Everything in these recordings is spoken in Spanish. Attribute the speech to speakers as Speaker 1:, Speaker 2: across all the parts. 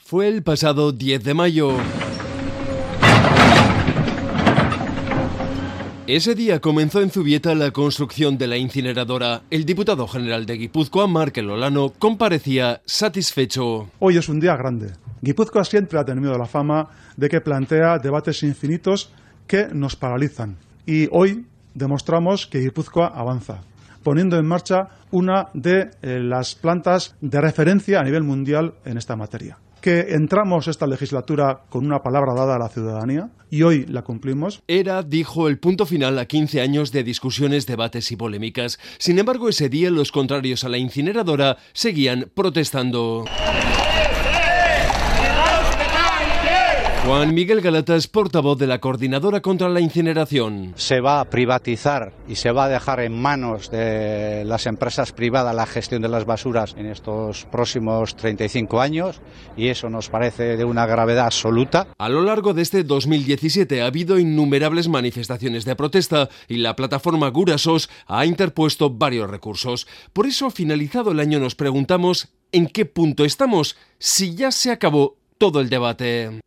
Speaker 1: Fue el pasado 10 de mayo. Ese día comenzó en Zubieta la construcción de la incineradora. El diputado general de Guipúzcoa, Markel Olano, comparecía satisfecho.
Speaker 2: Hoy es un día grande. Guipúzcoa siempre ha tenido la fama de que plantea debates infinitos que nos paralizan. Y hoy demostramos que Guipúzcoa avanza, poniendo en marcha una de las plantas de referencia a nivel mundial en esta materia. Que entramos esta legislatura con una palabra dada a la ciudadanía y hoy la cumplimos.
Speaker 1: Era, dijo, el punto final a 15 años de discusiones, debates y polémicas. Sin embargo, ese día los contrarios a la incineradora seguían protestando. Juan Miguel Galatas, portavoz de la Coordinadora contra la Incineración.
Speaker 3: Se va a privatizar y se va a dejar en manos de las empresas privadas la gestión de las basuras en estos próximos 35 años y eso nos parece de una gravedad absoluta.
Speaker 1: A lo largo de este 2017 ha habido innumerables manifestaciones de protesta y la plataforma Gurasos ha interpuesto varios recursos. Por eso, finalizado el año, nos preguntamos en qué punto estamos, si ya se acabó todo el debate.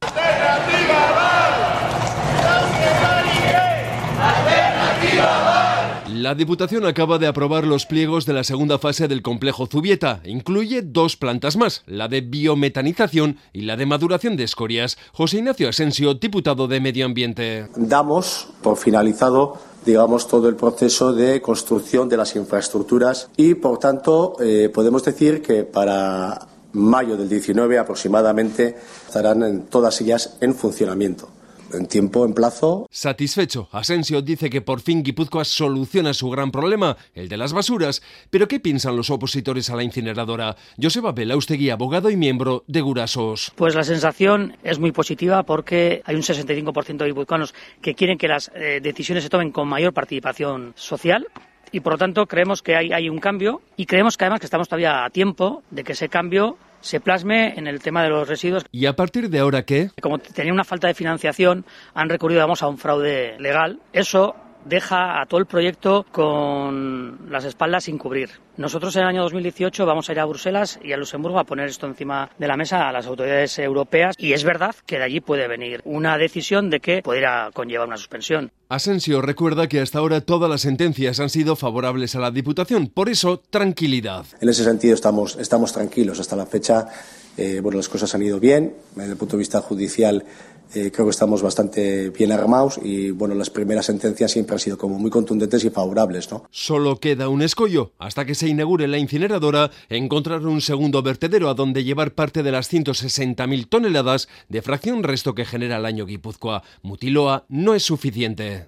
Speaker 1: La Diputación acaba de aprobar los pliegos de la segunda fase del complejo Zubieta. Incluye 2 plantas más, la de biometanización y la de maduración de escorias. José Ignacio Asensio, diputado de Medio Ambiente.
Speaker 4: Damos por finalizado, digamos, todo el proceso de construcción de las infraestructuras y, por tanto, podemos decir que para mayo del 19 aproximadamente estarán todas ellas en funcionamiento. En tiempo, en plazo.
Speaker 1: Satisfecho, Asensio dice que por fin Guipúzcoa soluciona su gran problema, el de las basuras. ¿Pero qué piensan los opositores a la incineradora? Joseba Belaustegui, abogado y miembro de Gurasos.
Speaker 5: Pues la sensación es muy positiva porque hay un 65% de guipuzcoanos que quieren que las decisiones se tomen con mayor participación social. Y por lo tanto creemos que hay un cambio y creemos que además que estamos todavía a tiempo de que ese cambio se plasme en el tema de los residuos.
Speaker 1: ¿Y a partir de ahora qué?
Speaker 5: Como tenía una falta de financiación, han recurrido, a un fraude legal. Eso deja a todo el proyecto con las espaldas sin cubrir. Nosotros en el año 2018 vamos a ir a Bruselas y a Luxemburgo a poner esto encima de la mesa a las autoridades europeas y es verdad que de allí puede venir una decisión de que pudiera conllevar una suspensión. Asensio
Speaker 1: recuerda que hasta ahora todas las sentencias han sido favorables a la Diputación, por eso tranquilidad.
Speaker 4: En ese sentido estamos tranquilos. Hasta la fecha las cosas han ido bien. Desde el punto de vista judicial creo que estamos bastante bien armados y las primeras sentencias siempre han sido como muy contundentes y favorables, ¿no?
Speaker 1: Solo queda un escollo. Hasta que se inaugure la incineradora, encontrar un segundo vertedero a donde llevar parte de las 160.000 toneladas de fracción resto que genera el año Guipúzcoa. Mutiloa no es suficiente.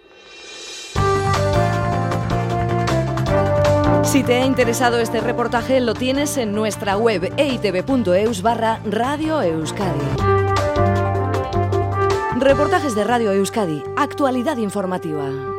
Speaker 6: Si te ha interesado este reportaje, lo tienes en nuestra web eitv.eus/Radio Euskadi. Reportajes de Radio Euskadi, actualidad informativa.